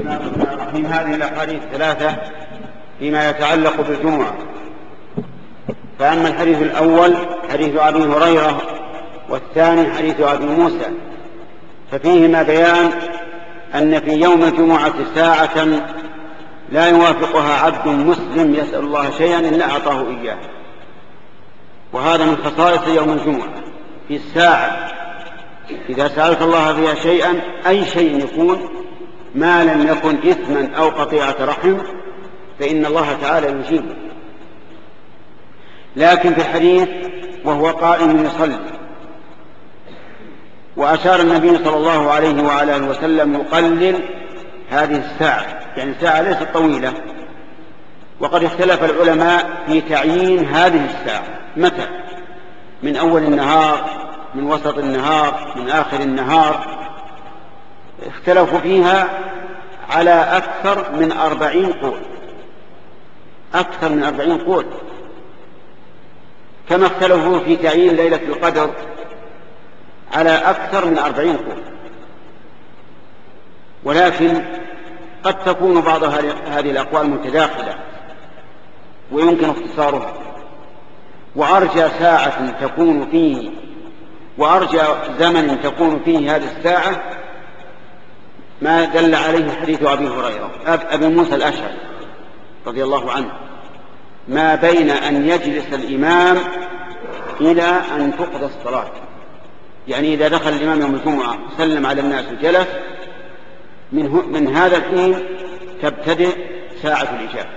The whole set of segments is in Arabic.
من هذه الأحاديث ثلاثة فيما يتعلق بالجمعة. فأما الحديث الأول حديث أبي هريرة، والثاني حديث أبي موسى، ففيهما بيان أن في يوم الجمعة ساعة لا يوافقها عبد مسلم يسأل الله شيئا إلا أعطاه إياه، وهذا من خصائص يوم الجمعة. في الساعة إذا سألت الله فيها شيئا، أي شيء يكون ما لم يكن إثما أو قطيعة رحم، فإن الله تعالى يجيبه. لكن في الحديث وهو قائم يصلي، وأشار النبي صلى الله عليه وعلى آله وسلم يقلل هذه الساعة، يعني ساعة ليست طويلة. وقد اختلف العلماء في تعيين هذه الساعة متى، من أول النهار، من وسط النهار، من آخر النهار. اختلفوا فيها على أكثر من 40 قول، أكثر من 40 قول، كما اختلفوا في تعيين ليلة القدر على أكثر من 40 قول. ولكن قد تكون بعض هذه الأقوال متداخلة ويمكن اختصارها. وأرجى ساعة تكون فيه، وأرجى زمن تكون فيه هذه الساعة ما دل عليه حديث أبي هريرة أبي موسى الأشعري رضي الله عنه، ما بين أن يجلس الإمام إلى أن تقضى الصلاة. يعني إذا دخل الإمام يوم الجمعة سلم على الناس وجلس، من هذا الحين تبتدئ ساعة الإجابة.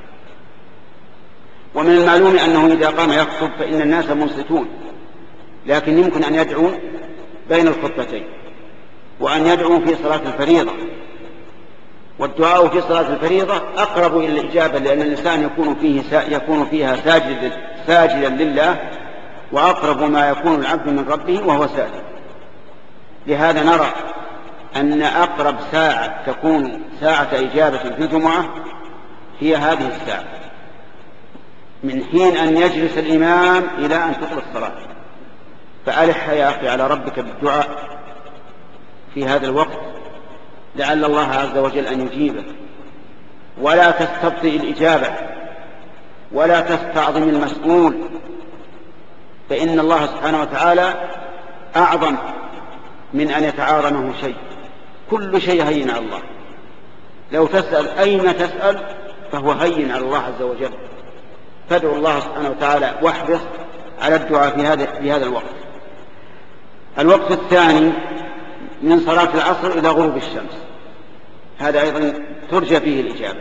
ومن المعلوم أنه إذا قام يخطب فإن الناس منصتون، لكن يمكن أن يدعو بين الخطبتين، وأن يدعو في صلاة الفريضة. والدعاء في صلاة الفريضة أقرب إلى الإجابة، لأن الإنسان يكون فيها ساجدا لله، وأقرب ما يكون العبد من ربه وهو ساجد. لهذا نرى أن أقرب ساعة تكون ساعة إجابة في الجمعة هي هذه الساعة، من حين أن يجلس الإمام إلى أن تقضى الصلاة. فألح يا أخي على ربك بالدعاء في هذا الوقت، لعل الله عز وجل أن يجيبه. ولا تستبطئ الإجابة، ولا تستعظم المسؤول، فإن الله سبحانه وتعالى أعظم من أن يتعارضه شيء. كل شيء هين على الله. لو تسأل أين تسأل فهو هين على الله عز وجل. فادعو الله سبحانه وتعالى واحرص على الدعاء في هذا الوقت. الوقت الثاني من صلاة العصر إلى غروب الشمس، هذا أيضا ترجى فيه الإجابة.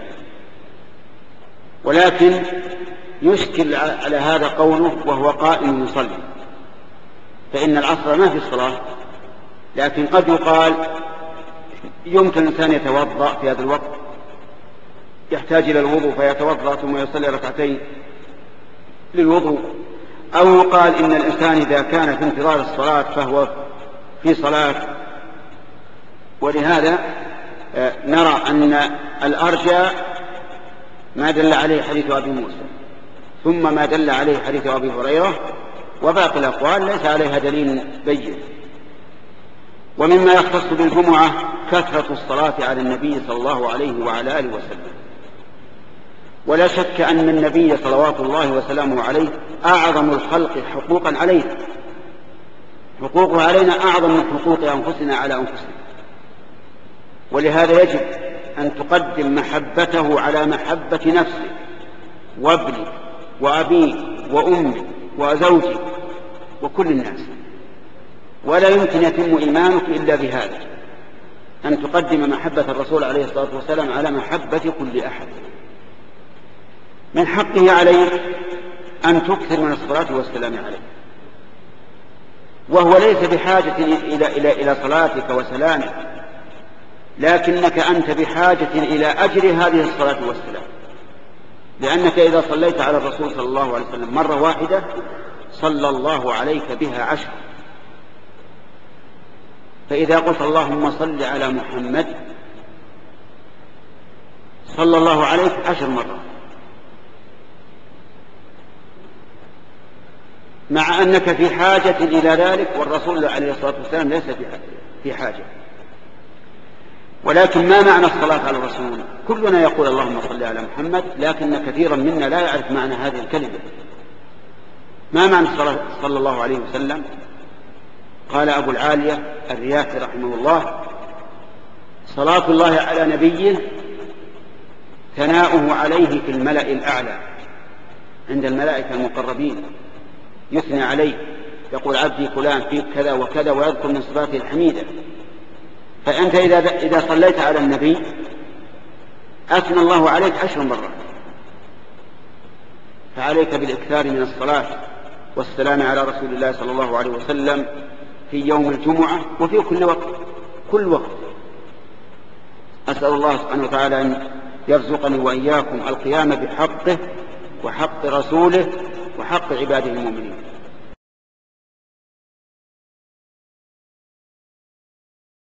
ولكن يشكل على هذا قوله وهو قائم يصلي، فإن العصر ما في الصلاة. لكن قد يقال يمكن الإنسان يتوضأ في هذا الوقت، يحتاج إلى الوضوء فيتوضأ ثم يصلي ركعتين للوضوء. أو يقال إن الإنسان إذا كان في انتظار الصلاة فهو في صلاة. ولهذا نرى أن الأرجى ما دل عليه حديث أبي موسى، ثم ما دل عليه حديث أبي هريرة، وباقي الأقوال ليس عليها دليل بين. ومما يختص بالجمعة كثرة الصلاة على النبي صلى الله عليه وعلى آله وسلم. ولا شك أن النبي صلوات الله وسلامه عليه أعظم الخلق حقوقا علينا، حقوقه علينا أعظم من حقوق أنفسنا على أنفسنا. ولهذا يجب أن تقدم محبته على محبة نفسك وابنك وأبيك وأمك وزوجك وكل الناس. ولا يمكن يتم إيمانك إلا بهذا، أن تقدم محبة الرسول عليه الصلاة والسلام على محبة كل أحد. من حقه عليك أن تكثر من الصلاة والسلام عليه، وهو ليس بحاجة إلى صلاتك وسلامك، لكنك أنت بحاجة إلى أجر هذه الصلاة والسلام. لأنك إذا صليت على الرسول صلى الله عليه وسلم مرة واحدة صلى الله عليك بها 10. فإذا قلت اللهم صل على محمد صلى الله عليك 10 مرات، مع أنك في حاجة إلى ذلك، والرسول عليه الصلاة والسلام ليس في حاجة. ولكن ما معنى الصلاة على الرسول؟ كلنا يقول اللهم صل على محمد، لكن كثيرا منا لا يعرف معنى هذه الكلمة. ما معنى الصلاة صلى الله عليه وسلم؟ قال أبو العالية الرياحي رحمه الله: صلاة الله على نبيه ثناؤه عليه في الملأ الأعلى عند الملائكة المقربين، يثني عليه، يقول عبدي فلان فيك كذا وكذا، ويذكر من صفاته الحميدة. فأنت إذا صليت على النبي أثنى الله عليك 10 مرات. فعليك بالإكثار من الصلاة والسلام على رسول الله صلى الله عليه وسلم في يوم الجمعة وفي كل وقت. أسأل الله سبحانه وتعالى أن يرزقني وإياكم القيام بحقه وحق رسوله وحق عباده المؤمنين.